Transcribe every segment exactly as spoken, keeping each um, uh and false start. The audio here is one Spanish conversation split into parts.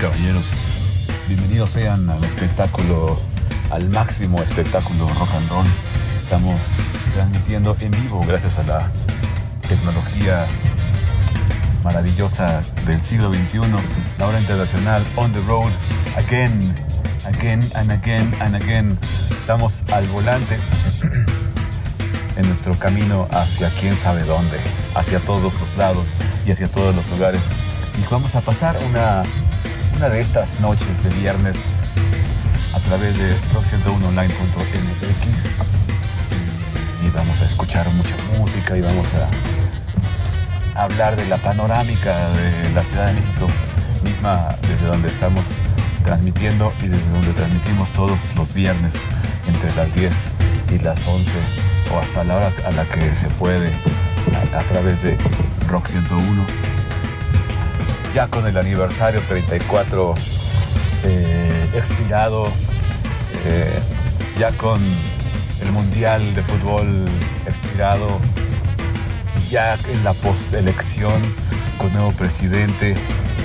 caballeros, bienvenidos sean al espectáculo, al máximo espectáculo rock and roll. Estamos transmitiendo en vivo gracias a la tecnología maravillosa del siglo veintiuno, la hora internacional, on the road, again, again and again and again. Estamos al volante en nuestro camino hacia quién sabe dónde, hacia todos los lados y hacia todos los lugares. Y vamos a pasar una, una de estas noches de viernes a través de rock ciento uno online punto m x y vamos a escuchar mucha música y vamos a hablar de la panorámica de la Ciudad de México misma, desde donde estamos transmitiendo y desde donde transmitimos todos los viernes entre las diez y las once o hasta la hora a la que se puede a, a través de Rock ciento uno. Ya con el aniversario treinta y cuatro eh, expirado, eh, ya con el Mundial de Fútbol expirado, ya en la postelección con nuevo presidente,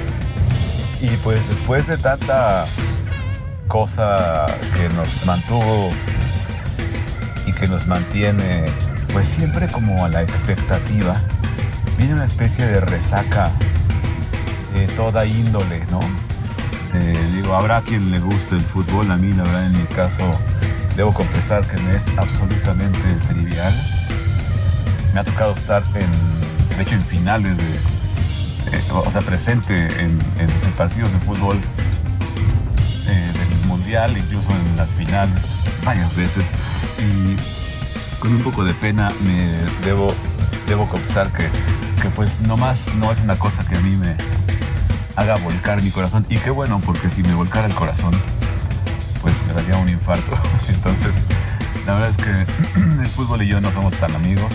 y pues después de tanta cosa que nos mantuvo y que nos mantiene pues siempre como a la expectativa, viene una especie de resaca de toda índole, ¿no? Eh, digo, habrá quien le guste el fútbol, a mí la verdad en mi caso debo confesar que me es absolutamente trivial. Me ha tocado estar en, de hecho en finales de, eh, o sea, presente en, en, en partidos de fútbol eh, del mundial, incluso en las finales, varias veces, y con un poco de pena me debo, debo confesar que, que pues nomás no es una cosa que a mí me haga volcar mi corazón, y qué bueno, porque si me volcara el corazón pues me daría un infarto. Entonces la verdad es que el fútbol y yo no somos tan amigos,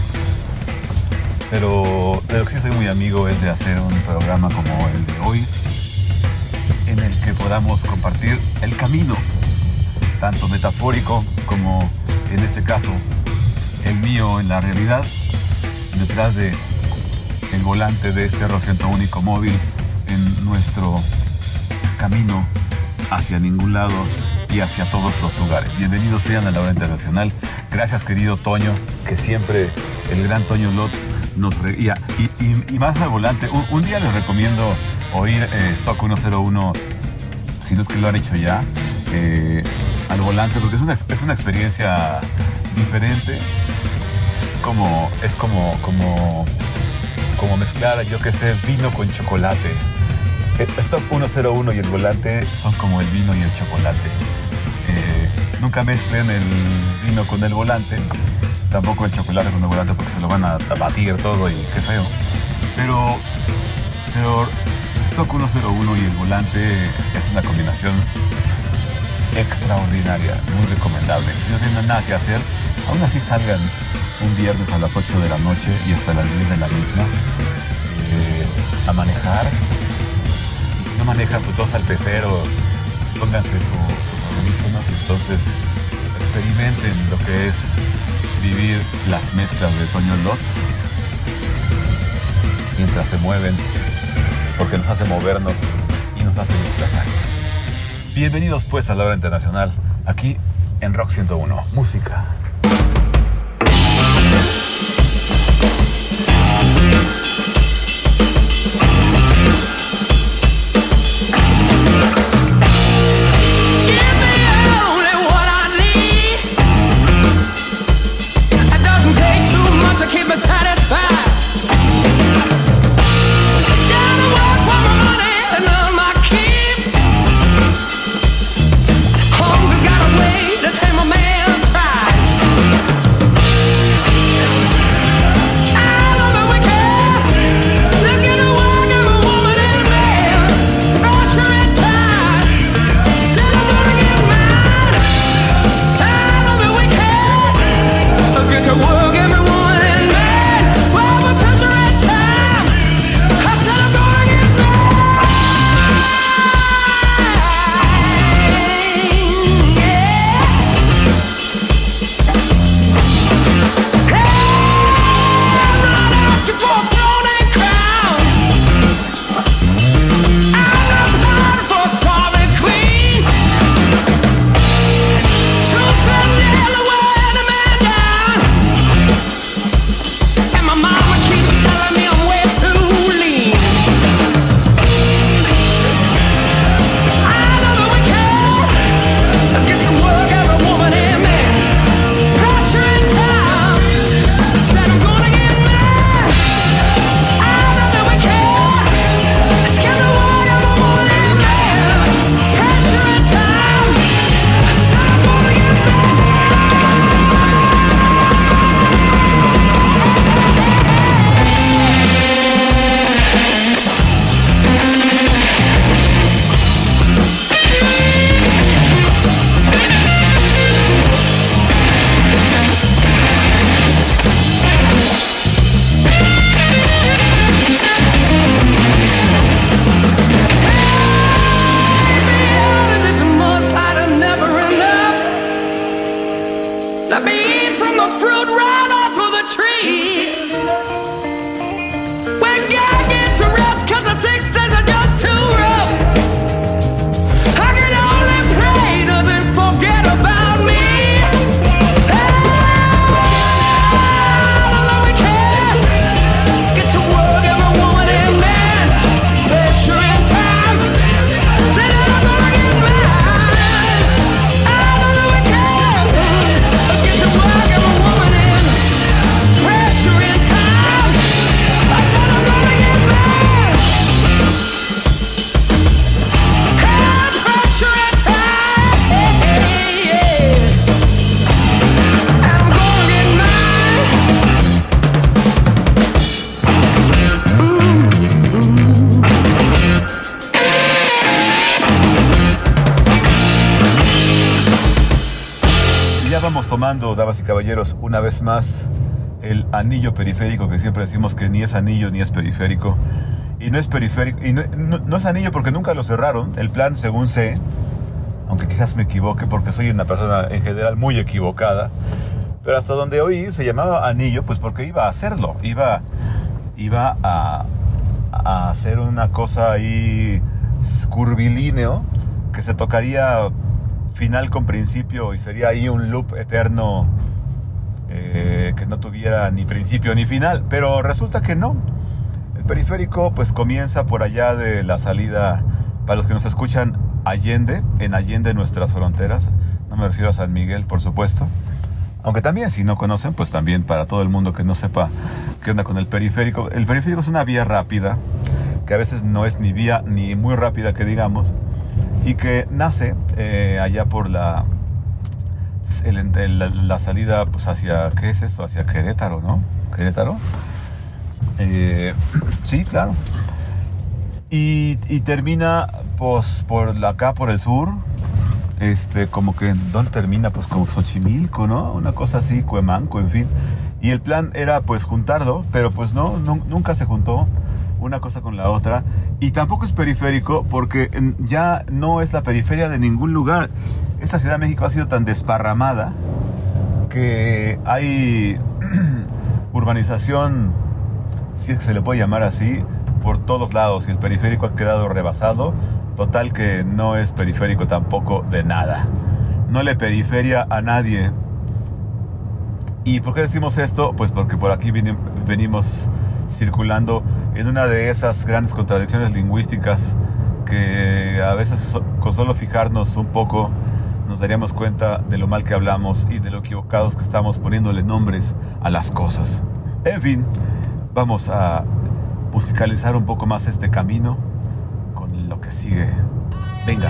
pero de lo que sí soy muy amigo es de hacer un programa como el de hoy, en el que podamos compartir el camino, tanto metafórico como en este caso el mío en la realidad, detrás de el volante de este Rock ciento uno móvil, en nuestro camino hacia ningún lado y hacia todos los lugares. Bienvenidos sean a la hora internacional. Gracias, querido Toño, que siempre el gran Toño Lotz nos reía. Y, y, y más al volante, un, un día les recomiendo oír eh, Stock ciento uno, si no es que lo han hecho ya, eh, al volante, porque es una, es una experiencia diferente. Es como, es como, como, como mezclar, yo qué sé, vino con chocolate. Stock ciento uno y el volante son como el vino y el chocolate. Eh, nunca mezclen el vino con el volante, tampoco el chocolate con el volante, porque se lo van a, a batir todo y qué feo. Pero, pero Stock ciento uno y el volante es una combinación extraordinaria, muy recomendable. Si no tienen nada que hacer, aún así salgan un viernes a las ocho de la noche y hasta las diez de la misma eh, a manejar. No manejan, pues todos al pecero, pónganse su, sus audífonos y entonces experimenten lo que es vivir las mezclas de Toño Lotz mientras se mueven, porque nos hace movernos y nos hace desplazarnos. Bienvenidos pues a la hora internacional, aquí en Rock ciento uno, música. Hunger's got a way to take my man pride. retomando, damas y caballeros, una vez más el anillo periférico, que siempre decimos que ni es anillo ni es periférico. Y no es periférico, y no, no, no es anillo porque nunca lo cerraron. El plan, según sé, aunque quizás me equivoque porque soy una persona en general muy equivocada, pero hasta donde oí se llamaba anillo pues porque iba a hacerlo, iba, iba a, a hacer una cosa ahí curvilíneo que se tocaría final con principio y sería ahí un loop eterno eh, que no tuviera ni principio ni final, pero resulta que no. El periférico pues comienza por allá de la salida, para los que nos escuchan, Allende, en Allende nuestras fronteras, no me refiero a San Miguel, por supuesto, aunque también si no conocen, pues también para todo el mundo que no sepa qué onda con el periférico. El periférico es una vía rápida, que a veces no es ni vía ni muy rápida que digamos, y que nace eh, allá por la, el, el, la salida pues hacia, ¿qué es esto? Hacia Querétaro, ¿no? Querétaro. Eh, sí, claro. Y, y termina pues por la, acá por el sur, este, como que, ¿dónde termina? Pues como Xochimilco, ¿no? Una cosa así, Cuemanco, en fin. Y el plan era pues juntarlo, pero pues no, no nunca se juntó una cosa con la otra. Y tampoco es periférico porque ya no es la periferia de ningún lugar. Esta Ciudad de México ha sido tan desparramada que hay urbanización, si es que se le puede llamar así, por todos lados, y el periférico ha quedado rebasado. Total que no es periférico tampoco de nada, no le periferia a nadie. ¿Y por qué decimos esto? Pues porque por aquí vin- venimos circulando en una de esas grandes contradicciones lingüísticas que a veces con solo fijarnos un poco nos daríamos cuenta de lo mal que hablamos y de lo equivocados que estamos poniéndole nombres a las cosas. En fin, vamos a musicalizar un poco más este camino con lo que sigue. Venga.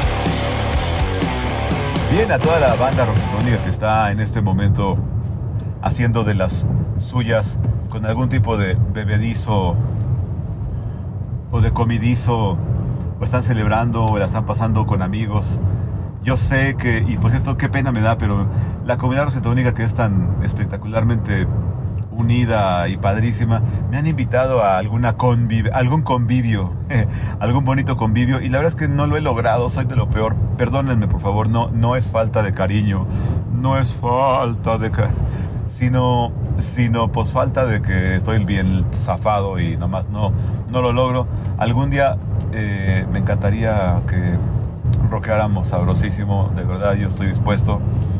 A toda la banda rocofónica que está en este momento haciendo de las suyas con algún tipo de bebedizo o de comidizo, o están celebrando o la están pasando con amigos. Yo sé que, y por cierto, qué pena me da, pero la comunidad rosetoúnica, que es tan espectacularmente unida y padrísima, me han invitado a alguna conviv algún convivio, algún bonito convivio, y la verdad es que no lo he logrado, soy de lo peor. Perdónenme, por favor, no, no es falta de cariño, no es falta de cariño, sino, sino pues falta de que estoy bien zafado y nomás no, no lo logro. Algún día eh, me encantaría que rockeáramos sabrosísimo, de verdad yo estoy dispuesto.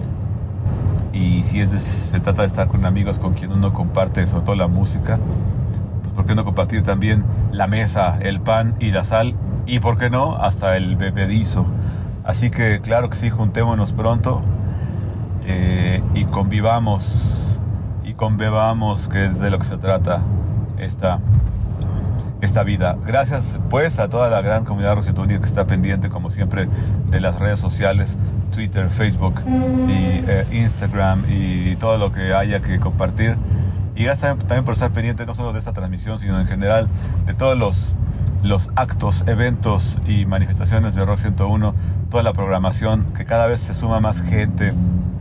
Y si es de, se trata de estar con amigos con quien uno comparte sobre todo la música, pues por qué no compartir también la mesa, el pan y la sal, y por qué no, hasta el bebedizo. Así que claro que sí, juntémonos pronto eh, y convivamos y conbebamos, que es de lo que se trata esta, esta vida. Gracias pues a toda la gran comunidad rosetoúnica que está pendiente como siempre de las redes sociales, Twitter, Facebook y eh, Instagram y todo lo que haya que compartir. Y gracias también, también por estar pendiente no solo de esta transmisión, sino en general de todos los, los actos, eventos y manifestaciones de Rock ciento uno, toda la programación, que cada vez se suma más gente.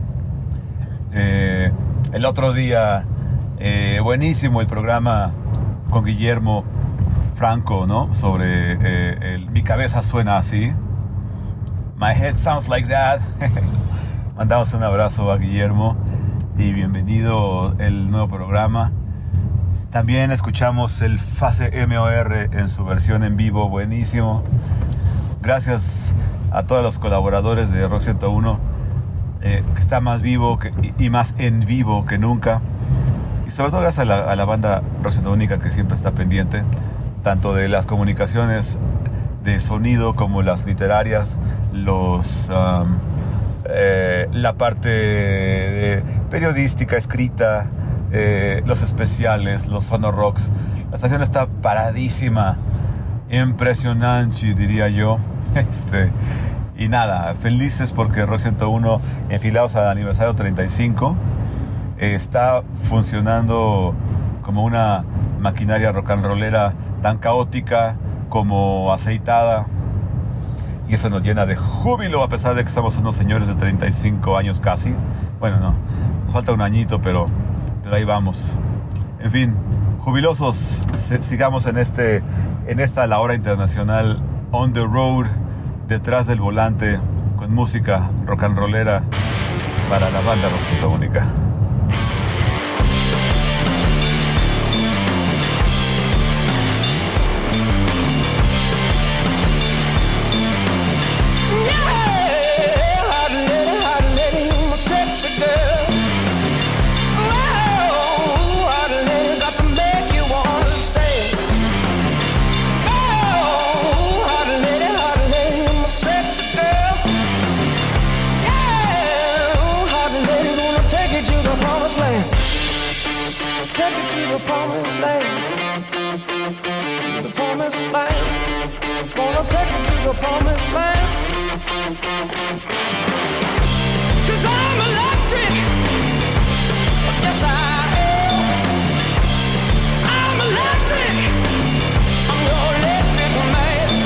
Eh, el otro día, eh, buenísimo el programa con Guillermo Franco, ¿no? Sobre eh, el, mi cabeza suena así. My head sounds like that. Mandamos un abrazo a Guillermo y bienvenido el nuevo programa. También escuchamos el Fase M O R en su versión en vivo, buenísimo. Gracias a todos los colaboradores de Rock ciento uno, eh, que está más vivo que, y, y más en vivo que nunca. Y sobre todo gracias a la, a la banda rosetoúnica, que siempre está pendiente, tanto de las comunicaciones de sonido como las literarias, los um, eh, la parte de periodística escrita, eh, los especiales, los sonorocks. La estación está paradísima, impresionante, diría yo. Este, y nada, felices porque Rock ciento uno, enfilados al aniversario treinta y cinco, eh, está funcionando como una maquinaria rock and rollera tan caótica como aceitada, y eso nos llena de júbilo, a pesar de que somos unos señores de treinta y cinco años casi. Bueno, no, nos falta un añito, pero, pero ahí vamos. En fin, jubilosos, sigamos en, este, en esta la hora internacional on the road, detrás del volante, con música rock and rollera para la banda rosetoúnica. Promised land, 'cause I'm electric, yes I am, I'm electric, I'm your electric man.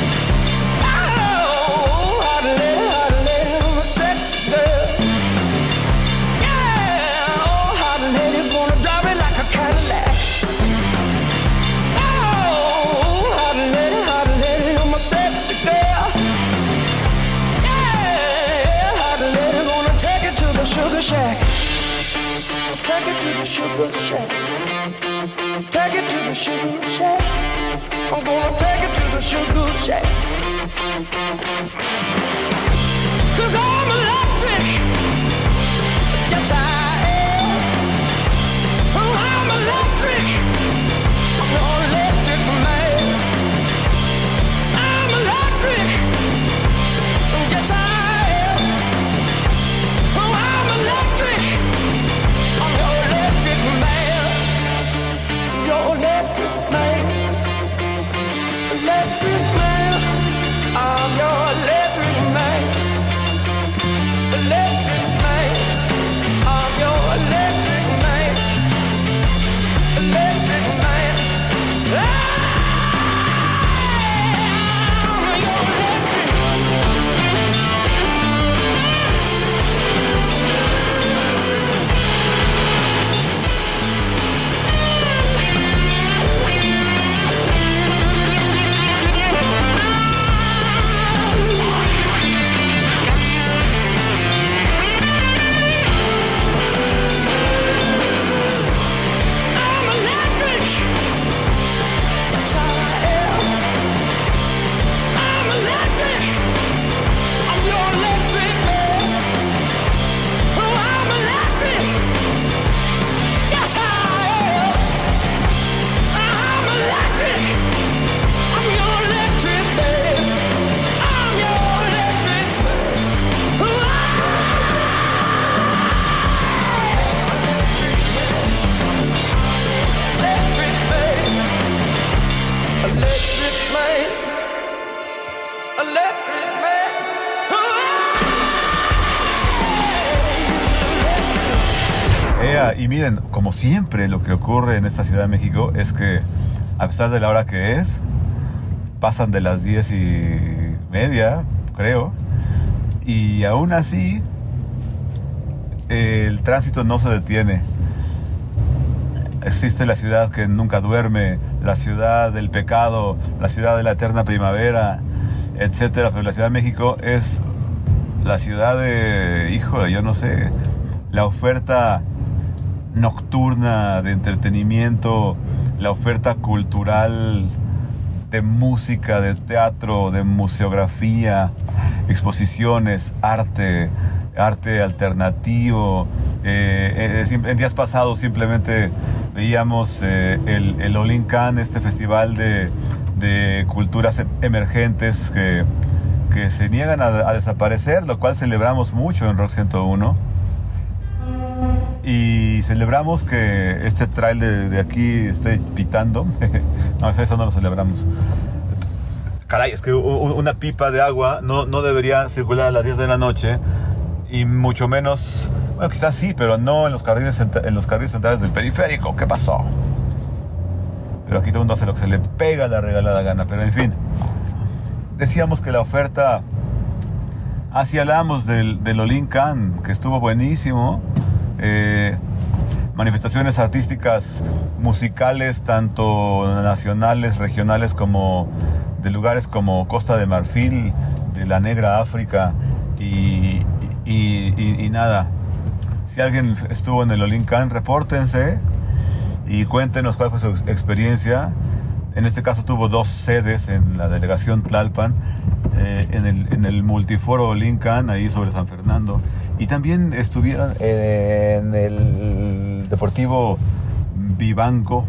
Oh, hot lady, hot lady, I'm a sexy girl, yeah, oh, hot lady, gonna drive it like a Cadillac. Oh, hot lady, hot lady, I'm a sexy girl. Sugar shack, take it to the sugar shack, take it to the sugar shack, I'm gonna take it to the sugar shack, 'cause I'm electric, yes I am, oh I'm electric, I'm your electric man, I'm electric, yes I am. Electric, I'm your electric man, your electric man, electric man, I'm your electric man. Mira, y miren, como siempre lo que ocurre en esta Ciudad de México es que a pesar de la hora que es, pasan de las diez y media, creo, y aún así el tránsito no se detiene. Existe la ciudad que nunca duerme, la ciudad del pecado, la ciudad de la eterna primavera, etcétera. Pero la Ciudad de México es la ciudad de, híjole, yo no sé, la oferta nocturna de entretenimiento, la oferta cultural de música, de teatro, de museografía, exposiciones, arte, arte alternativo. Eh, eh, en días pasados simplemente veíamos eh, el, el Olincan, este festival de, de culturas emergentes que, que se niegan a, a desaparecer, lo cual celebramos mucho en Rock ciento uno. Y celebramos que este trail de, de aquí esté pitando. No, eso no lo celebramos. Caray, es que una pipa de agua no, no debería circular a las diez de la noche. Y mucho menos, bueno, quizás sí, pero no en los carriles, en los carriles centrales del periférico. ¿Qué pasó? Pero aquí todo el mundo hace lo que se le pega la regalada gana. Pero en fin, decíamos que la oferta... Así hablamos del, del Olincan, que estuvo buenísimo. Eh, manifestaciones artísticas, musicales, tanto nacionales, regionales, como de lugares como Costa de Marfil, de la Negra África, y, y, y, y nada. Si alguien estuvo en el Olincan, repórtense y cuéntenos cuál fue su experiencia. En este caso tuvo dos sedes en la delegación Tlalpan, eh, en, el, en el multiforo Olincan, ahí sobre San Fernando. Y también estuvieron en el Deportivo Vivanco.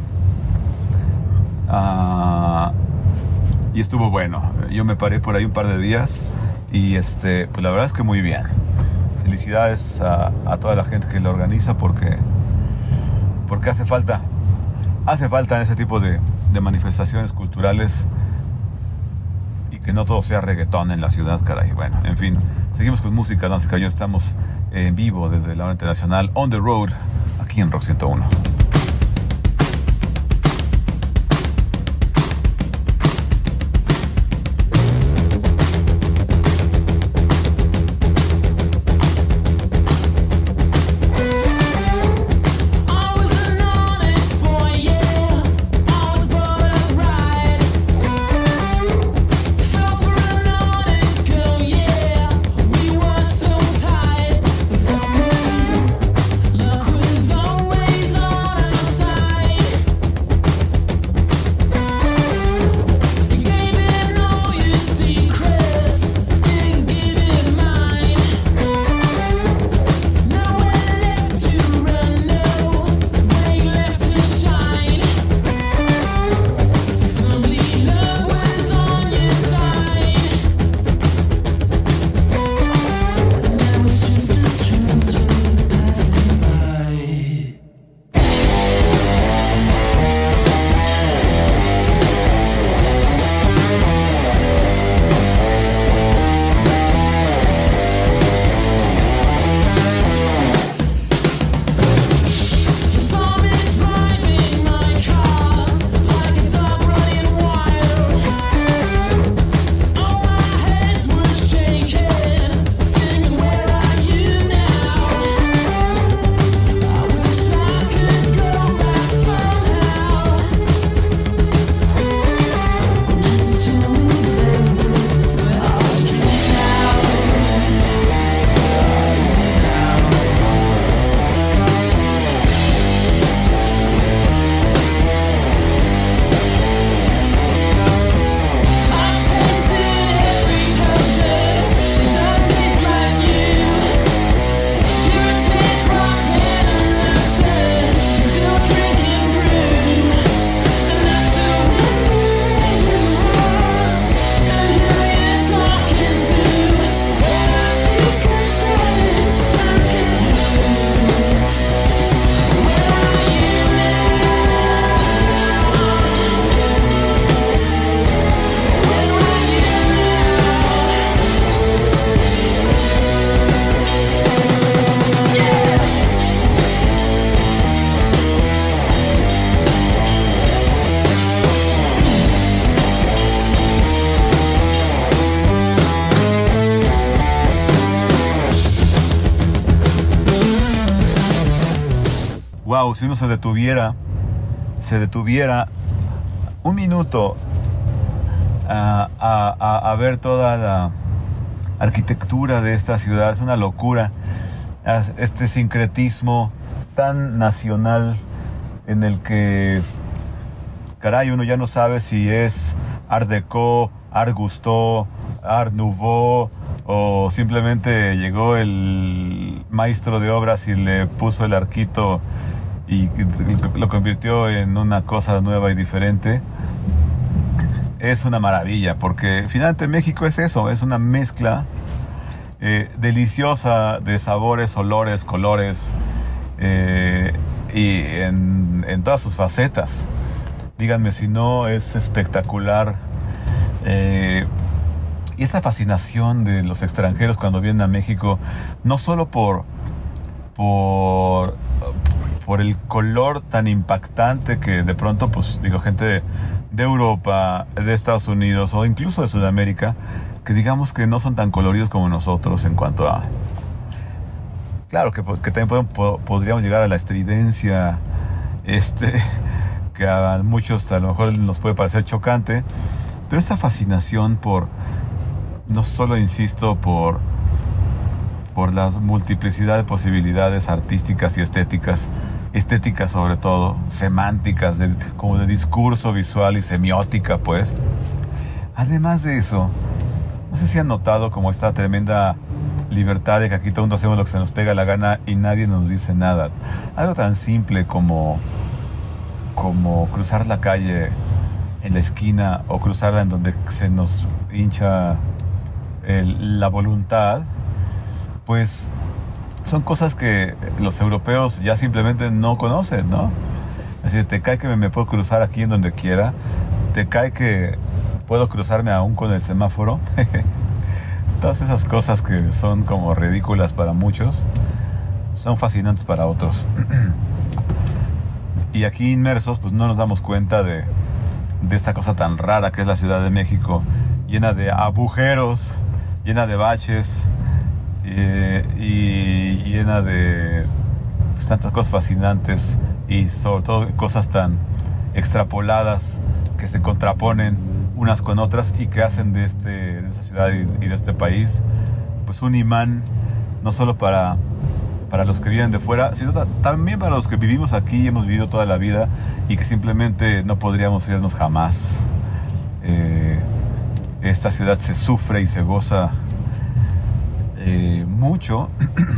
Uh, y estuvo bueno. Yo me paré por ahí un par de días. Y este, pues la verdad es que muy bien. Felicidades a, a toda la gente que lo organiza, porque, porque hace falta. Hace falta en ese tipo de, de manifestaciones culturales. Y que no todo sea reggaetón en la ciudad, caray. Bueno, en fin. Seguimos con música, damas y caballeros. Estamos en vivo desde la hora internacional On the Road, aquí en Rock ciento uno. Always on si uno se detuviera, se detuviera un minuto a, a, a, a ver toda la arquitectura de esta ciudad. Es una locura, este sincretismo tan nacional en el que, caray, uno ya no sabe si es Art Deco, Art Gusteau, Art Nouveau, o simplemente llegó el maestro de obras y le puso el arquito y lo convirtió en una cosa nueva y diferente. Es una maravilla, porque finalmente México es eso, es una mezcla eh, deliciosa de sabores, olores, colores, eh, y en, en todas sus facetas. Díganme si no, es espectacular. Eh, y esta fascinación de los extranjeros cuando vienen a México, no solo por, por, por el color tan impactante que de pronto, pues digo, gente de, de Europa, de Estados Unidos o incluso de Sudamérica, que digamos que no son tan coloridos como nosotros en cuanto a... Claro que, que también podemos, podríamos llegar a la estridencia, este, que a muchos a lo mejor nos puede parecer chocante, pero esta fascinación por, no solo insisto, por, por la multiplicidad de posibilidades artísticas y estéticas, estéticas sobre todo, semánticas, de, como de discurso visual y semiótica, pues. Además de eso, no sé si han notado como esta tremenda libertad de que aquí todo el mundo hacemos lo que se nos pega la gana y nadie nos dice nada. Algo tan simple como, como cruzar la calle en la esquina o cruzarla en donde se nos hincha el, la voluntad, pues son cosas que los europeos ya simplemente no conocen, ¿no? Es decir, te cae que me, me puedo cruzar aquí en donde quiera, te cae que puedo cruzarme aún con el semáforo. Todas esas cosas que son como ridículas para muchos son fascinantes para otros. Y aquí inmersos pues no nos damos cuenta de, de esta cosa tan rara que es la Ciudad de México, llena de agujeros, llena de baches, eh, y llena de pues, tantas cosas fascinantes y sobre todo cosas tan extrapoladas que se contraponen unas con otras y que hacen de, este, de esta ciudad y, y de este país pues un imán, no solo para, para los que vienen de fuera, sino ta- también para los que vivimos aquí y hemos vivido toda la vida y que simplemente no podríamos irnos jamás. Eh, esta ciudad se sufre y se goza eh, mucho.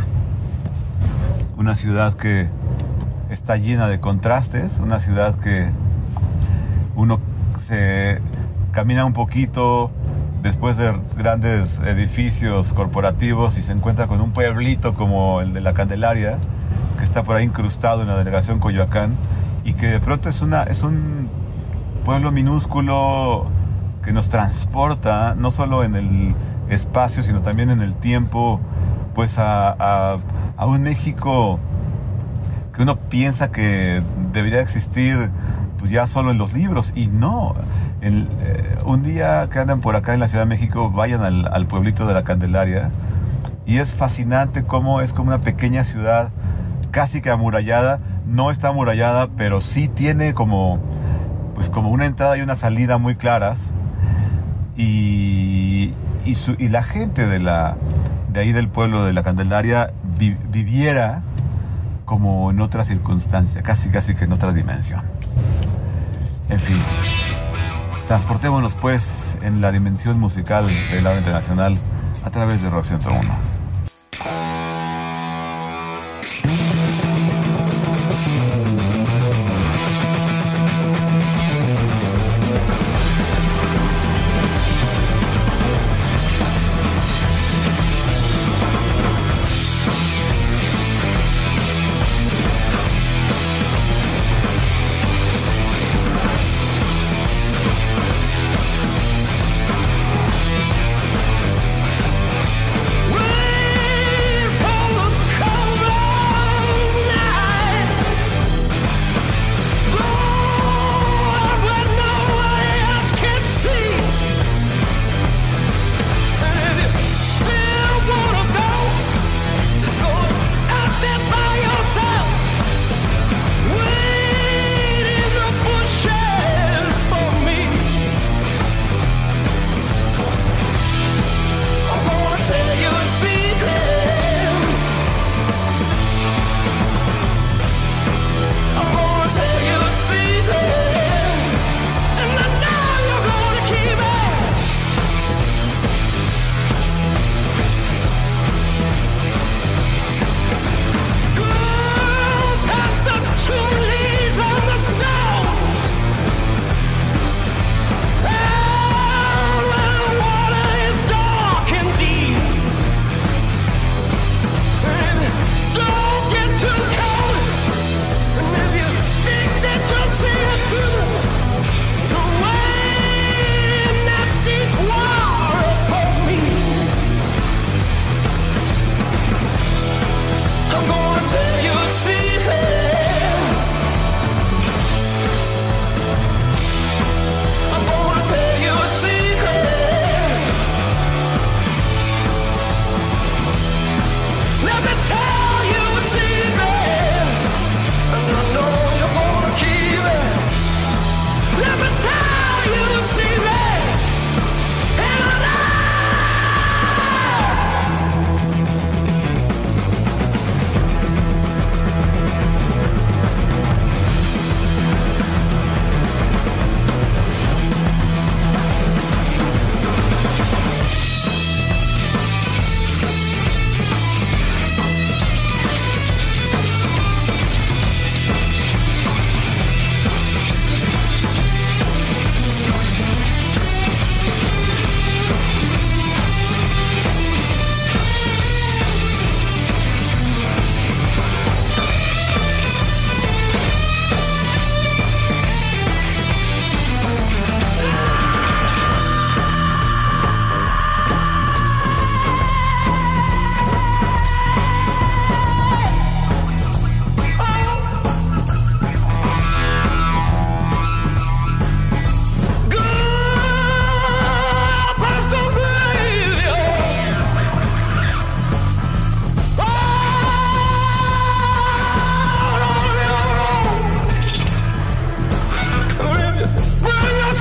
Una ciudad que está llena de contrastes, una ciudad que uno se camina un poquito después de grandes edificios corporativos y se encuentra con un pueblito como el de La Candelaria, que está por ahí incrustado en la delegación Coyoacán, y que de pronto es, una, es un pueblo minúsculo que nos transporta, no solo en el espacio, sino también en el tiempo, pues a, a, a un México que uno piensa que debería existir pues ya solo en los libros, y no. El, eh, un día que andan por acá en la Ciudad de México, vayan al, al pueblito de La Candelaria, y es fascinante cómo es como una pequeña ciudad casi que amurallada. No está amurallada, pero sí tiene como pues como una entrada y una salida muy claras, y, y, su, y la gente de, la, de ahí del pueblo de La Candelaria vi, viviera como en otra circunstancia, casi casi que en otra dimensión. En fin, transportémonos pues en la dimensión musical de la hora internacional a través de Rock ciento uno. Well,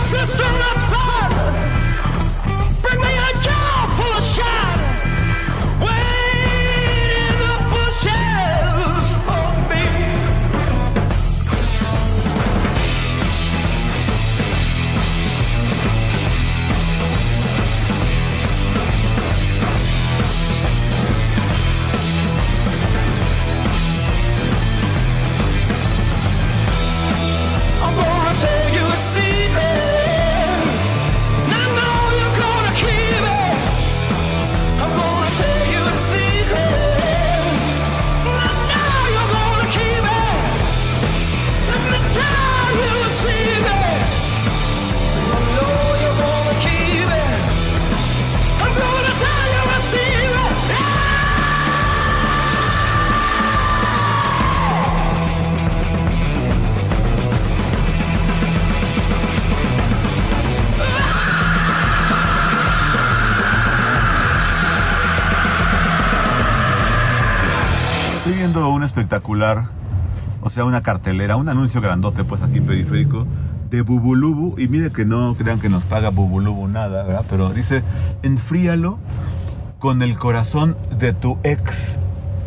Un espectacular, o sea, una cartelera, un anuncio grandote, pues aquí periférico, de Bubulubu. Y mire que no crean que nos paga Bubulubu nada, ¿verdad? Pero dice, enfríalo con el corazón de tu ex.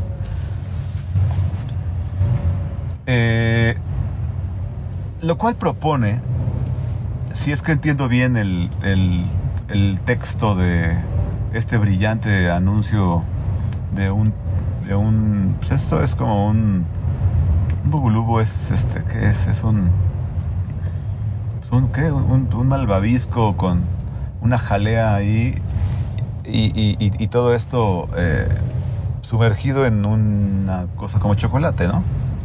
Eh, lo cual propone, si es que entiendo bien el, el, el texto de este brillante anuncio de un de un pues esto es como un un bubulubu, es este ¿qué es? Es un un ¿qué? Un, un malvavisco con una jalea ahí y, y, y, y todo esto eh, sumergido en una cosa como chocolate, ¿no?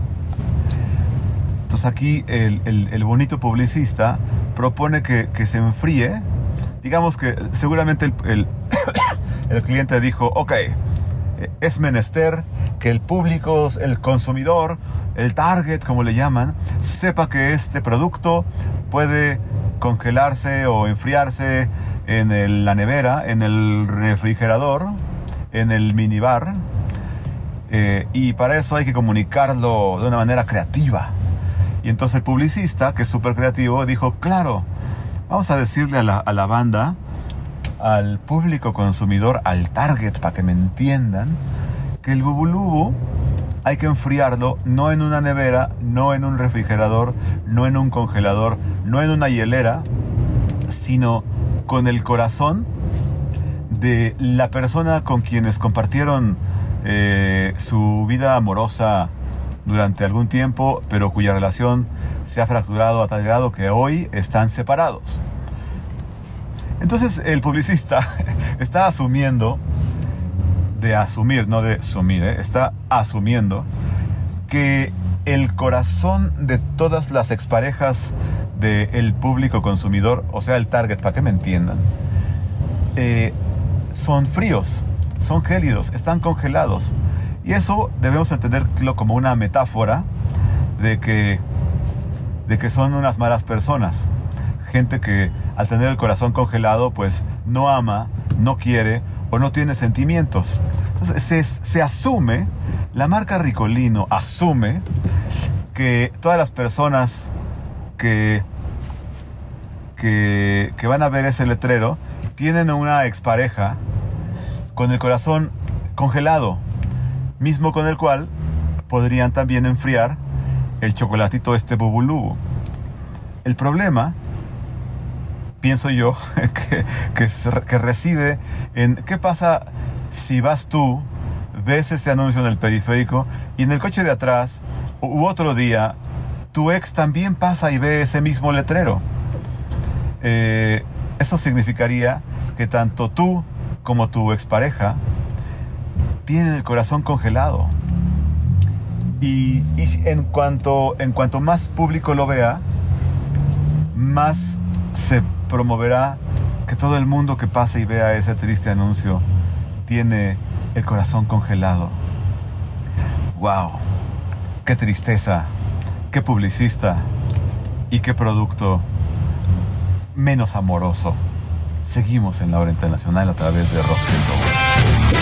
Entonces aquí el, el, el bonito publicista propone que, que se enfríe. Digamos que seguramente el, el, el cliente dijo, ok, es menester que el público, el consumidor, el target, como le llaman, sepa que este producto puede congelarse o enfriarse en el, la nevera, en el refrigerador, en el minibar. Eh, y para eso hay que comunicarlo de una manera creativa. Y entonces el publicista, que es súper creativo, dijo, claro, vamos a decirle a la, a la banda, al público consumidor, al target, para que me entiendan, que el bubulubu hay que enfriarlo no en una nevera, no en un refrigerador, no en un congelador, no en una hielera, sino con el corazón de la persona con quienes compartieron eh, su vida amorosa durante algún tiempo, pero cuya relación se ha fracturado a tal grado que hoy están separados. Entonces el publicista está asumiendo, de asumir, no de sumir, ¿eh? está asumiendo que el corazón de todas las exparejas del público consumidor, o sea, el target, para que me entiendan, eh, son fríos, son gélidos, están congelados. Y eso debemos entenderlo como una metáfora de que, de que son unas malas personas. Gente que al tener el corazón congelado, pues no ama, no quiere o no tiene sentimientos. Entonces se, se asume, la marca Ricolino asume que todas las personas que, que, que van a ver ese letrero tienen una expareja con el corazón congelado, mismo con el cual podrían también enfriar el chocolatito este bubulubu. El problema, pienso yo, que, que, que reside en qué pasa si vas tú, ves ese anuncio en el periférico y en el coche de atrás u otro día tu ex también pasa y ve ese mismo letrero. Eh, eso significaría que tanto tú como tu expareja tienen el corazón congelado. Y, y en, cuanto, en cuanto más público lo vea, más se promoverá que todo el mundo que pase y vea ese triste anuncio tiene el corazón congelado. ¡Wow! ¡Qué tristeza! ¡Qué publicista! Y qué producto menos amoroso. Seguimos en la hora internacional a través de Rock ciento uno.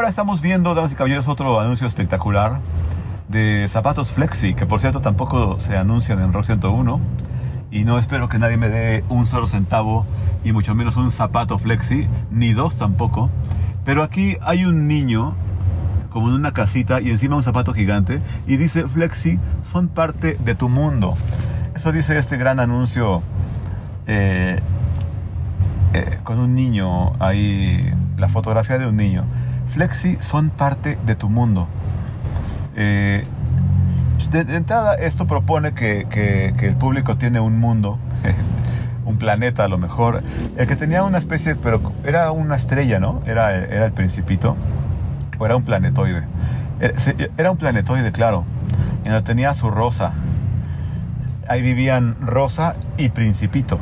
ahora estamos viendo, damas y caballeros, otro anuncio espectacular de zapatos Flexi, que por cierto tampoco se anuncian en Rock ciento uno. Y no espero que nadie me dé un solo centavo, y mucho menos un zapato Flexi, ni dos tampoco. Pero aquí hay un niño como en una casita y encima un zapato gigante y dice: Flexi son parte de tu mundo. Eso dice este gran anuncio eh, eh, con un niño ahí, la fotografía de un niño. Flexi son parte de tu mundo. Eh, de, de entrada, esto propone que, que, que el público tiene un mundo, un planeta a lo mejor, el que tenía una especie, pero era una estrella, ¿no? Era, era el Principito, o era un planetoide. Era, era un planetoide, claro, en donde tenía su Rosa. Ahí vivían Rosa y Principito.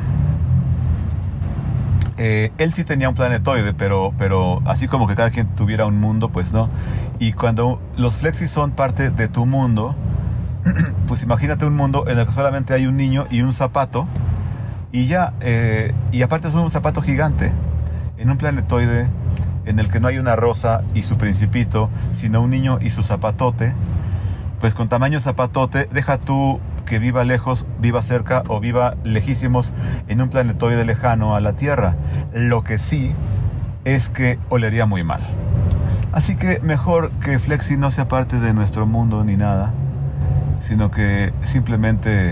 Eh, él sí tenía un planetoide, pero, pero así como que cada quien tuviera un mundo, pues no. Y cuando los Flexis son parte de tu mundo, pues imagínate un mundo en el que solamente hay un niño y un zapato, y ya, eh, y aparte es un zapato gigante, en un planetoide en el que no hay una Rosa y su Principito, sino un niño y su zapatote. Pues con tamaño zapatote, deja tú que viva lejos, viva cerca o viva lejísimos en un planetoide lejano a la Tierra. Lo que sí es que olería muy mal. Así que mejor que Flexi no sea parte de nuestro mundo ni nada, sino que simplemente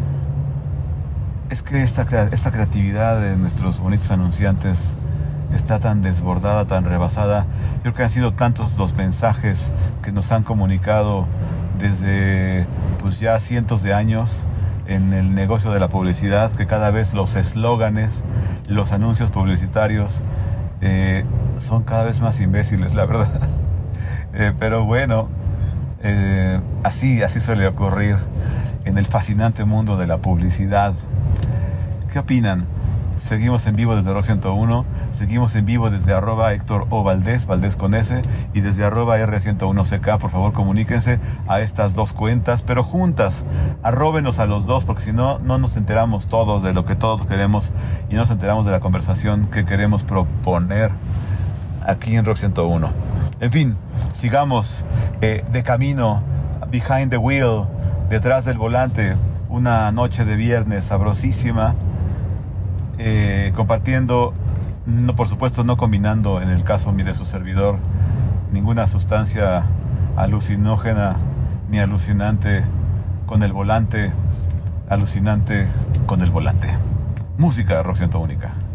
es que esta, esta creatividad de nuestros bonitos anunciantes está tan desbordada, tan rebasada. Creo que han sido tantos los mensajes que nos han comunicado desde pues ya cientos de años en el negocio de la publicidad, que cada vez los eslóganes, los anuncios publicitarios eh, son cada vez más imbéciles, la verdad. eh, pero bueno, eh, así, así suele ocurrir en el fascinante mundo de la publicidad. ¿Qué opinan? Seguimos en vivo desde Rock ciento uno, seguimos en vivo desde arroba Héctor O. Valdés, Valdés con S, y desde arroba R ciento uno C K. Por favor, comuníquense a estas dos cuentas, pero juntas, arróbenos a los dos, porque si no, no nos enteramos todos de lo que todos queremos y no nos enteramos de la conversación que queremos proponer aquí en Rock ciento uno. En fin, sigamos eh, de camino, behind the wheel, detrás del volante, una noche de viernes sabrosísima. Eh, compartiendo, no, por supuesto no combinando en el caso de su servidor ninguna sustancia alucinógena ni alucinante con el volante, alucinante con el volante. Música de Rock ciento uno.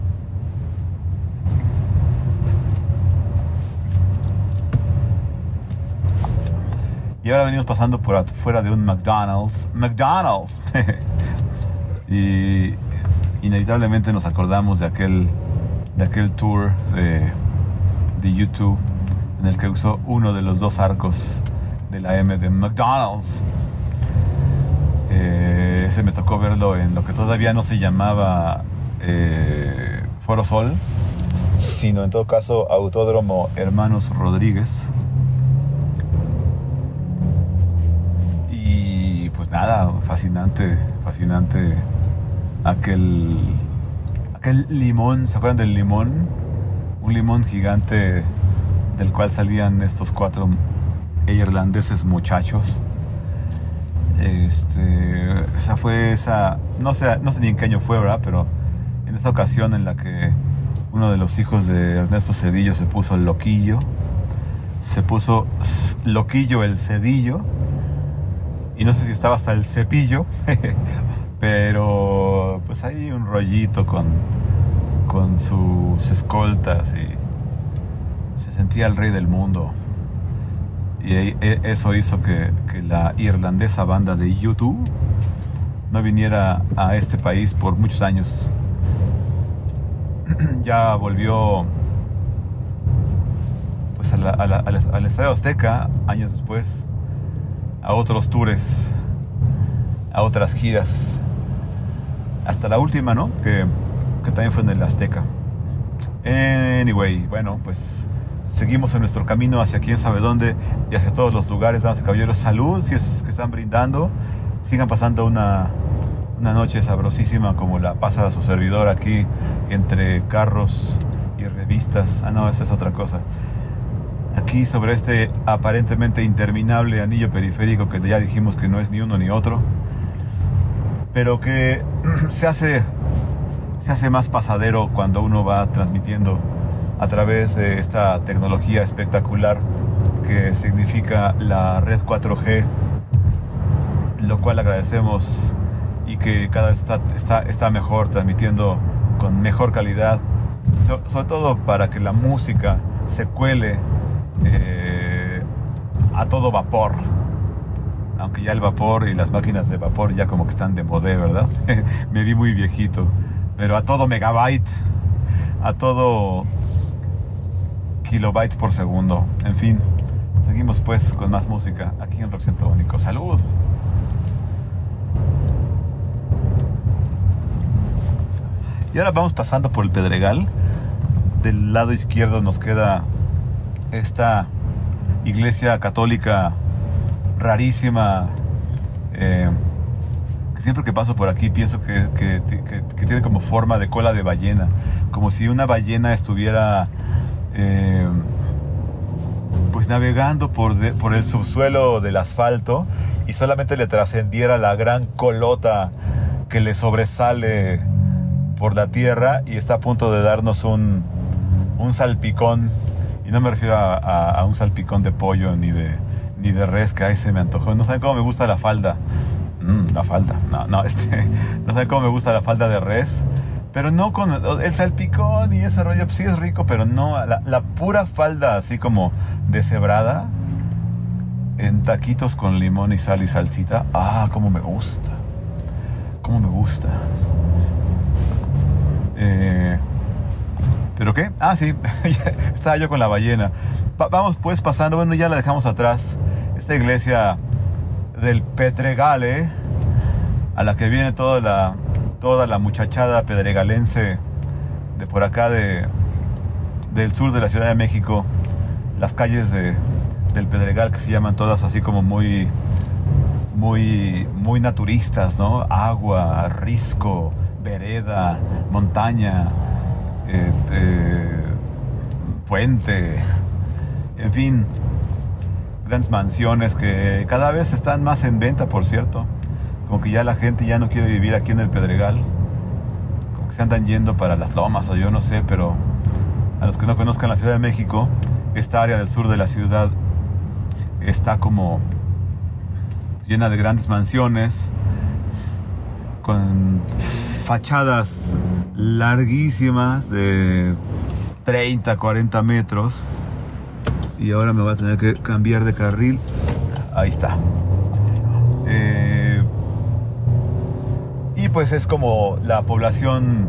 Y ahora venimos pasando por afuera de un McDonald's. McDonald's. Y inevitablemente nos acordamos de aquel, de aquel tour de, de YouTube en el que usó uno de los dos arcos de la M de McDonald's. Eh, ese me tocó verlo en lo que todavía no se llamaba eh, Foro Sol, sino en todo caso Autódromo Hermanos Rodríguez. Y pues nada, fascinante, fascinante. Aquel, aquel limón, ¿se acuerdan del limón? Un limón gigante del cual salían estos cuatro irlandeses muchachos. Este, esa fue esa, no sé, no sé ni en qué año fue, ¿verdad? Pero en esa ocasión en la que uno de los hijos de Ernesto Zedillo se puso loquillo, se puso loquillo el Zedillo, y no sé si estaba hasta el cepillo. Pero pues hay un rollito con, con sus escoltas y se sentía el rey del mundo. Y eso hizo que, que la irlandesa banda de U dos no viniera a este país por muchos años. Ya volvió pues a la, a la, al, al Estadio Azteca años después, a otros tours, a otras giras, hasta la última, ¿no? Que, que también fue en el Azteca. Anyway, bueno, pues seguimos en nuestro camino hacia quién sabe dónde y hacia todos los lugares. Damas y caballeros, salud, si es que están brindando. Sigan pasando una, una noche sabrosísima como la pasa su servidor aquí entre carros y revistas. Ah, no, esa es otra cosa. aquí sobre este aparentemente interminable anillo periférico que ya dijimos que no es ni uno ni otro, pero que se hace, se hace más pasadero cuando uno va transmitiendo a través de esta tecnología espectacular que significa la red cuatro G, lo cual agradecemos y que cada vez está, está, está mejor, transmitiendo con mejor calidad, so, sobre todo para que la música se cuele eh, a todo vapor, aunque ya el vapor y las máquinas de vapor ya como que están de modé, ¿verdad? Me vi muy viejito, pero a todo megabyte, a todo kilobytes por segundo, en fin. Seguimos pues con más música aquí en Rock ciento Único. ¡Salud! Y ahora vamos pasando por el Pedregal. Del lado izquierdo nos queda esta iglesia católica rarísima, eh, que siempre que paso por aquí pienso que, que, que, que tiene como forma de cola de ballena, como si una ballena estuviera eh, pues navegando por, de, por el subsuelo del asfalto y solamente le trascendiera la gran colota que le sobresale por la tierra y está a punto de darnos un, un salpicón. Y no me refiero a, a, a un salpicón de pollo ni de, ni de res, que ahí se me antojó. No saben cómo me gusta la falda. Mm, la falda. No, no, este, no saben cómo me gusta la falda de res. Pero no con el salpicón y ese rollo. Pues sí es rico, pero no. La, la pura falda así como deshebrada, en taquitos con limón y sal y salsita. Ah, cómo me gusta. Cómo me gusta. Eh... ¿Pero qué? Ah, sí, estaba yo con la ballena. Va, vamos pues pasando, bueno, ya la dejamos atrás. Esta iglesia del Pedregale, a la que viene toda la, toda la muchachada pedregalense de por acá, de, del sur de la Ciudad de México. Las calles de, del Pedregal, que se llaman todas así como muy, muy, muy naturistas, ¿no? Agua, risco, vereda, montaña, Eh, eh, puente, en fin, grandes mansiones que cada vez están más en venta, por cierto. Como que ya la gente ya no quiere vivir aquí en el Pedregal, como que se andan yendo para las lomas o yo no sé, pero a los que no conozcan la Ciudad de México, esta área del sur de la ciudad está como llena de grandes mansiones con fachadas larguísimas de treinta, cuarenta metros. Y ahora me voy a tener que cambiar de carril. Ahí está. Eh, y pues es como la población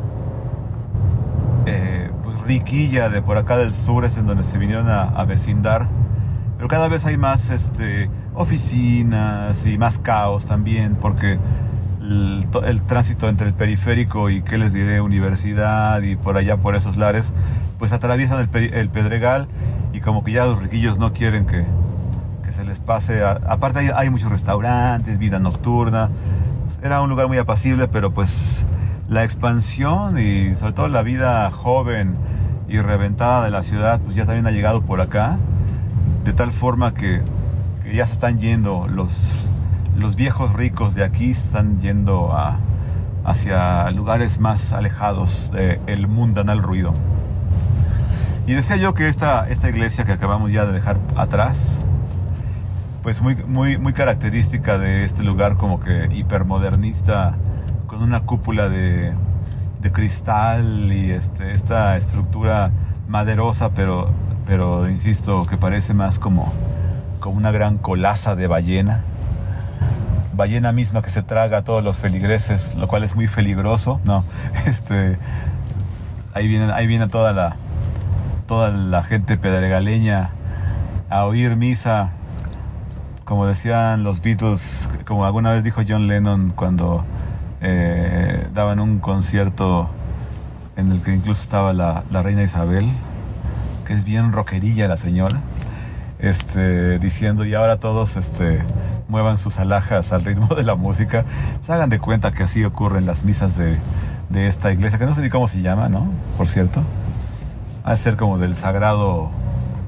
eh, pues riquilla de por acá del sur, es en donde se vinieron a, a vecindar. Pero cada vez hay más este, oficinas y más caos también, porque El, el tránsito entre el periférico y, qué les diré, universidad y por allá por esos lares, pues atraviesan el, el Pedregal y como que ya los riquillos no quieren que, que se les pase. A, aparte hay, hay muchos restaurantes, vida nocturna. Pues era un lugar muy apacible, pero pues la expansión y sobre todo la vida joven y reventada de la ciudad pues ya también ha llegado por acá, de tal forma que, que ya se están yendo los Los viejos ricos de aquí están yendo a, hacia lugares más alejados del mundanal ruido. Y decía yo que esta, esta iglesia que acabamos ya de dejar atrás, pues muy, muy, muy característica de este lugar, como que hipermodernista, con una cúpula de, de cristal y este, esta estructura maderosa, pero, pero insisto, que parece más como, como una gran colaza de ballena. Ballena misma que se traga a todos los feligreses, lo cual es muy peligroso, ¿no? Este, ahí viene, ahí viene toda la, toda la gente pedregaleña a oír misa, como decían los Beatles, como alguna vez dijo John Lennon cuando eh, daban un concierto en el que incluso estaba la, la reina Isabel, que es bien rockerilla la señora. Este, diciendo, y ahora todos este, muevan sus alhajas al ritmo de la música. Pues hagan de cuenta que así ocurren las misas de, de esta iglesia, que no sé ni cómo se llama, ¿no? Por cierto, ha de ser como del Sagrado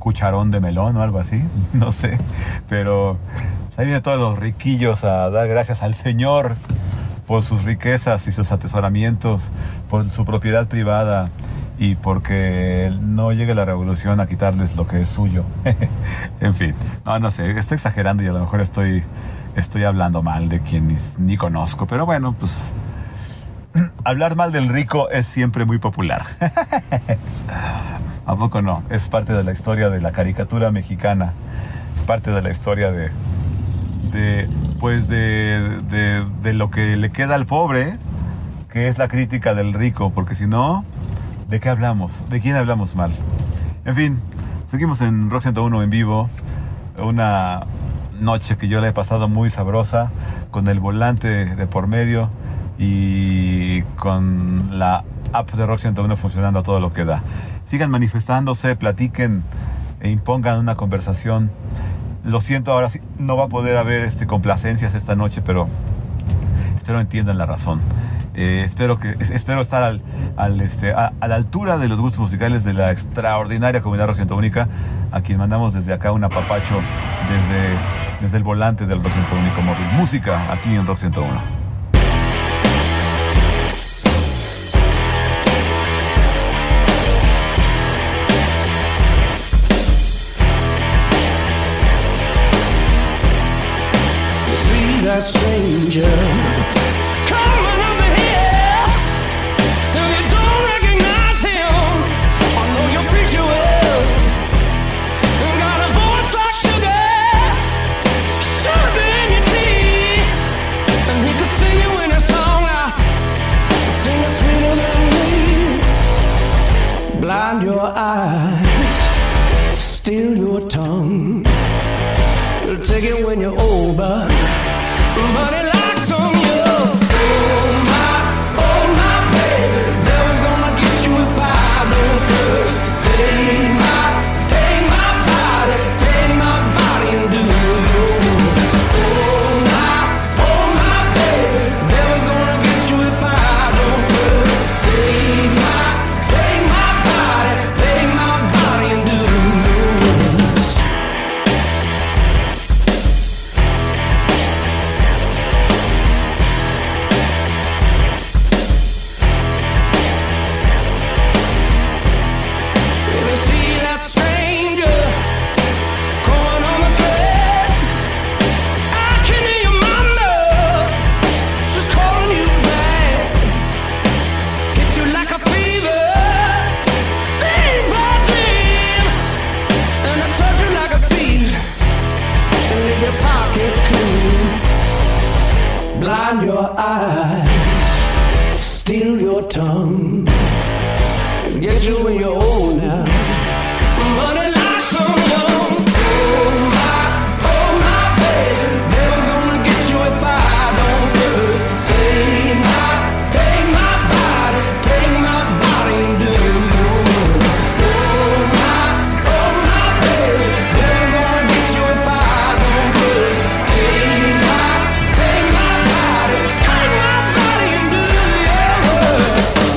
cucharón de melón o algo así, no sé, pero pues, ahí vienen todos los riquillos a dar gracias al Señor por sus riquezas y sus atesoramientos, por su propiedad privada y porque no llegue la revolución a quitarles lo que es suyo. En fin, no, no sé, estoy exagerando y a lo mejor estoy, estoy hablando mal de quien ni, ni conozco, pero bueno, pues hablar mal del rico es siempre muy popular. ¿A poco no? Es parte de la historia de la caricatura mexicana, parte de la historia de, de pues de, de, de lo que le queda al pobre, que es la crítica del rico, porque si no, ¿de qué hablamos? ¿De quién hablamos mal? En fin, seguimos en Rock ciento uno en vivo, una noche que yo la he pasado muy sabrosa, con el volante de por medio y con la app de Rock ciento uno funcionando a todo lo que da. Sigan manifestándose, platiquen e impongan una conversación. Lo siento, ahora sí no va a poder haber este, complacencias esta noche, pero espero entiendan la razón. Eh, espero, que, espero estar al, al, este, a, a la altura de los gustos musicales de la extraordinaria comunidad Rock ciento uno, a quien mandamos desde acá un apapacho desde, desde el volante del Rock ciento uno móvil. Música aquí en Rock ciento uno. That stranger coming over here, and you don't recognize him. I know you preacher well, and got a voice like sugar, sugar in your tea, and he could sing you in a song, I sing it sweeter than me. Blind your eyes, steal your tongue. You'll take it when you're old, but But it likes on you. Oh my, oh my baby, devil's gonna get you if I don't first. Take my, take my body, take my body and do your work. Oh my, oh my baby, devil's gonna get you if I don't first. Take my, take my body, take my body and do your work. Blind your eyes, steal your tongue, get you when you're old now. But it likes on you. Oh my, oh my baby, devil's gonna get you if I don't first. Take my, take my body, take my body and do your work. Oh my, oh my baby, devil's gonna get you if I don't first. Take my, take my body, take my body and do your work.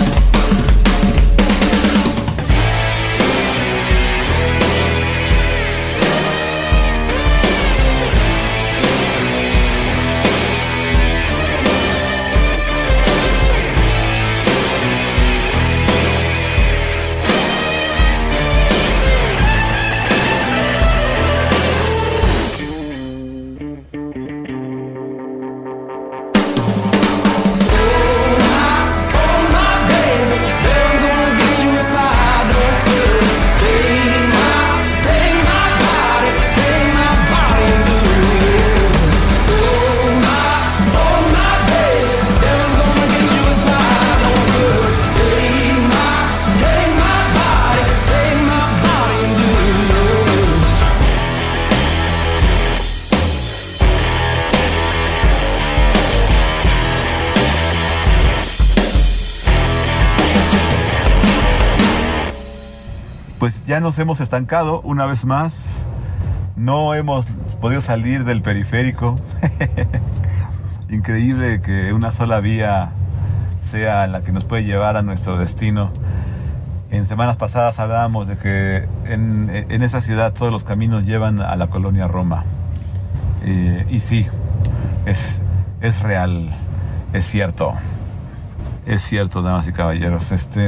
Pues ya nos hemos estancado una vez más. No hemos podido salir del periférico. Increíble que una sola vía sea la que nos puede llevar a nuestro destino. En semanas pasadas hablábamos de que en, en esa ciudad todos los caminos llevan a la colonia Roma. Eh, y sí, es, es real, es cierto. Es cierto, damas y caballeros. Este,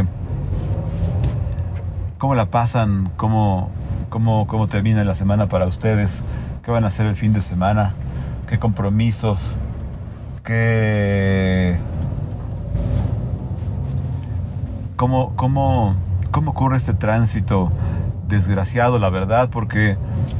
¿Cómo la pasan? ¿Cómo, cómo, cómo termina la semana para ustedes? ¿Qué van a hacer el fin de semana? ¿Qué compromisos? ¿Qué... ¿Cómo, cómo, cómo ocurre este tránsito desgraciado, la verdad? Porque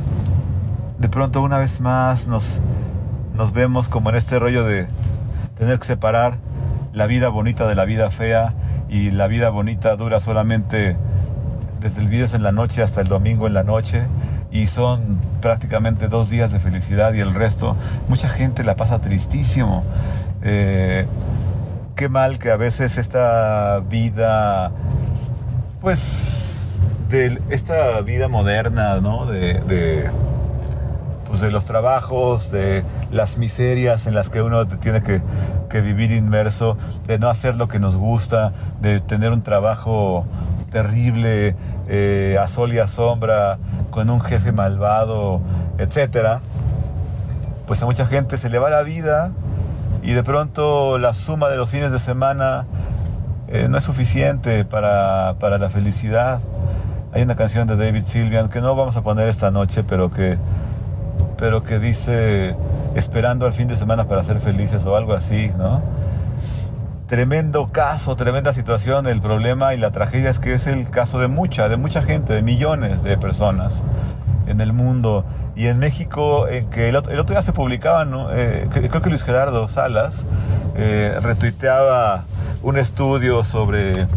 de pronto una vez más nos, nos vemos como en este rollo de tener que separar la vida bonita de la vida fea, y la vida bonita dura solamente desde el viernes en la noche hasta el domingo en la noche, y son prácticamente dos días de felicidad, y el resto, mucha gente la pasa tristísimo. Eh, qué mal que a veces esta vida, pues, de esta vida moderna, ¿no? De, de, pues de los trabajos, de las miserias en las que uno tiene que, que vivir inmerso, de no hacer lo que nos gusta, de tener un trabajo terrible, eh, a sol y a sombra, con un jefe malvado, etcétera. Pues a mucha gente se le va la vida, y de pronto la suma de los fines de semana eh, no es suficiente para, para la felicidad. Hay una canción de David Sylvian que no vamos a poner esta noche, pero que, pero que dice: esperando al fin de semana para ser felices, o algo así, ¿no? Tremendo caso, tremenda situación. El problema y la tragedia es que es el caso de mucha, de mucha gente, de millones de personas en el mundo. Y en México, en que el otro, el otro día se publicaban, ¿no? eh, creo que Luis Gerardo Salas eh, retuiteaba un estudio sobre,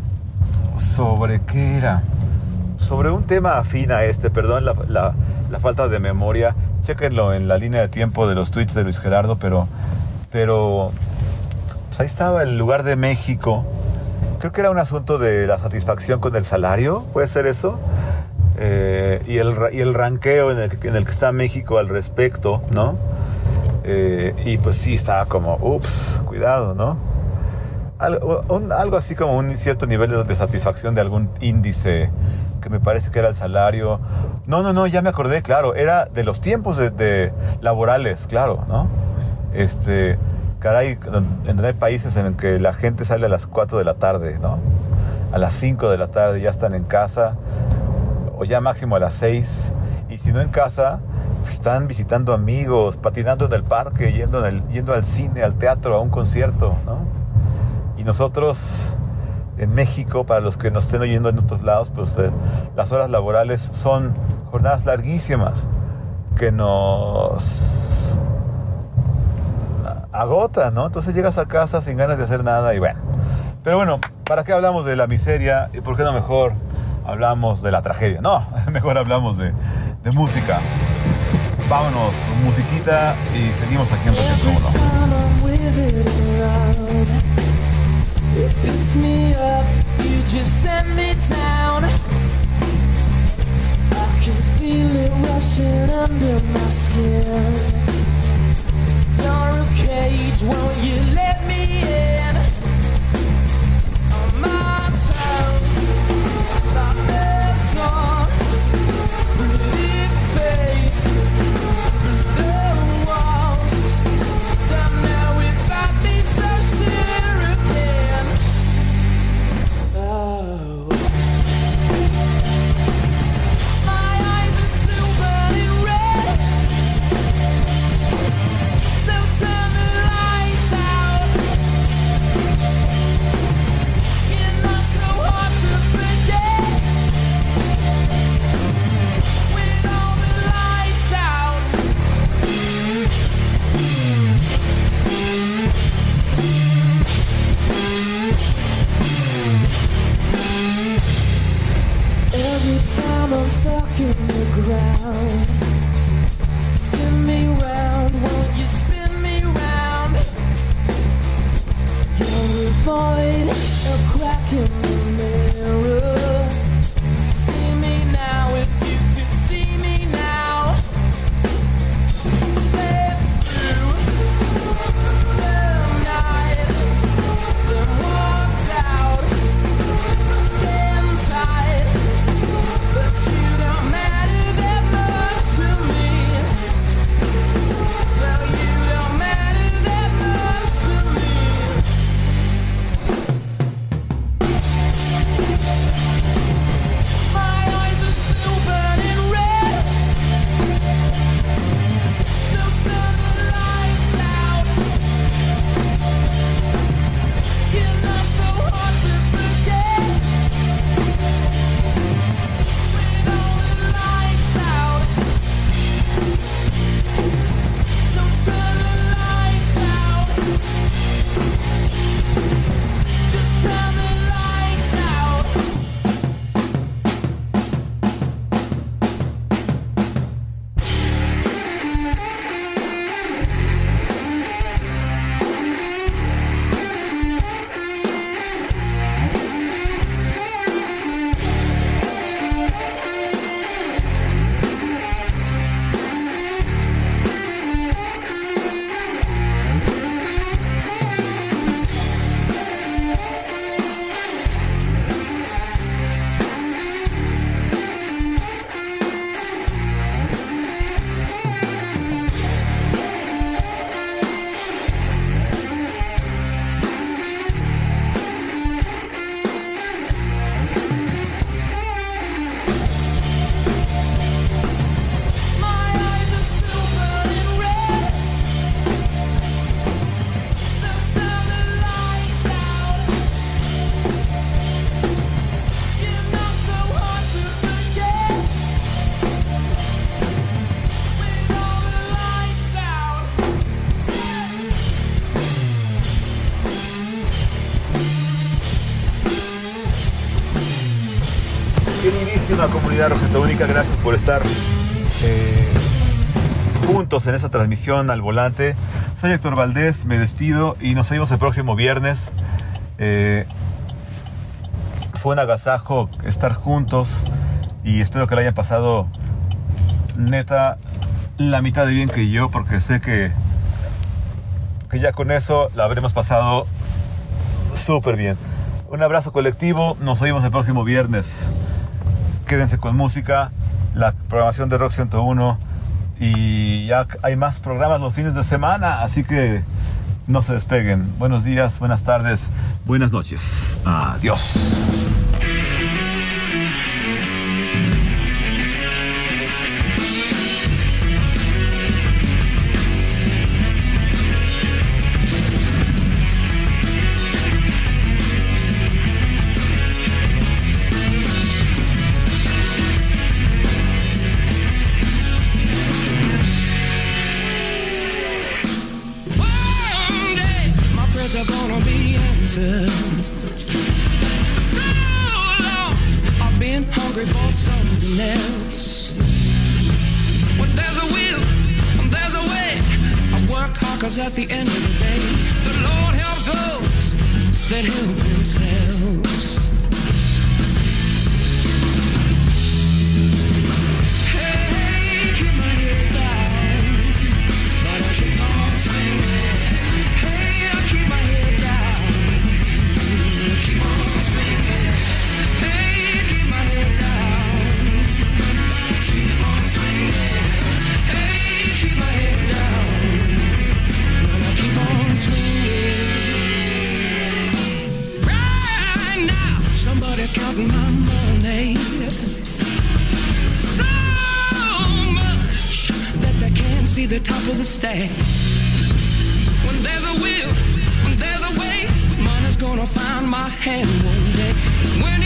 sobre ¿qué era? Sobre un tema afín a este, perdón la, la, la falta de memoria. Chéquenlo en la línea de tiempo de los tweets de Luis Gerardo, pero, pero pues ahí estaba el lugar de México. Creo que era un asunto de la satisfacción con el salario, ¿puede ser eso? Eh, y, el, y el ranqueo en el, en el que está México al respecto, ¿no? Eh, y pues sí, estaba como, ups, cuidado, ¿no? Algo, un, algo así como un cierto nivel de, de satisfacción de algún índice, que me parece que era el salario. No, no, no, ya me acordé, claro, era de los tiempos de, de laborales, claro, ¿no? Este, caray, en donde hay países en el que la gente sale a las cuatro de la tarde, ¿no? A las cinco de la tarde ya están en casa, o ya máximo a las seis, y si no en casa, están visitando amigos, patinando en el parque, yendo, en el, yendo al cine, al teatro, a un concierto, ¿no? Y nosotros en México, para los que nos estén oyendo en otros lados, pues eh, las horas laborales son jornadas larguísimas que nos agotan, ¿no? Entonces llegas a casa sin ganas de hacer nada y bueno. Pero bueno, ¿para qué hablamos de la miseria? ¿Y por qué no mejor hablamos de la tragedia? No, mejor hablamos de, de música. Vámonos, musiquita, y seguimos aquí en ciento uno. It picks me up, you just set me down. I can feel it rushing under my skin. You're a cage, won't you let me in? On my toes, like the dawn. Pretty face, the walls. Don't know if I'd be so sure again. Oh. My eyes are still burning red, so turn the lights out. You're not so hard to forget with all the lights out. Every time I'm stuck in the ground, spin me round, won't you spin me round? You're a void, a crack in the mirror. See me now if you could see me now. Steps through the night, then walked out, scans queridísima comunidad Rosetta Única, gracias por estar eh, juntos en esta transmisión al volante. Soy Héctor Valdés, me despido y nos vemos el próximo viernes. Eh, fue un agasajo estar juntos y espero que la hayan pasado neta la mitad de bien que yo, porque sé que, que ya con eso la habremos pasado súper bien. Un abrazo colectivo, nos oímos el próximo viernes. Quédense con música, la programación de Rock ciento uno, y ya hay más programas los fines de semana, así que no se despeguen. Buenos días, buenas tardes, buenas noches. Adiós. For something else. When there's a will, when there's a way, I work hard, cause at the end of the day, the Lord helps those that help themselves. Hey, hey, keep my head down, but I keep on swinging. Hey, I keep my head down, keep on swinging. Hey, keep my head down. Somebody's counting my money, so much that they can't see the top of the stack. When there's a will, when there's a way, money's gonna find my hand one day. When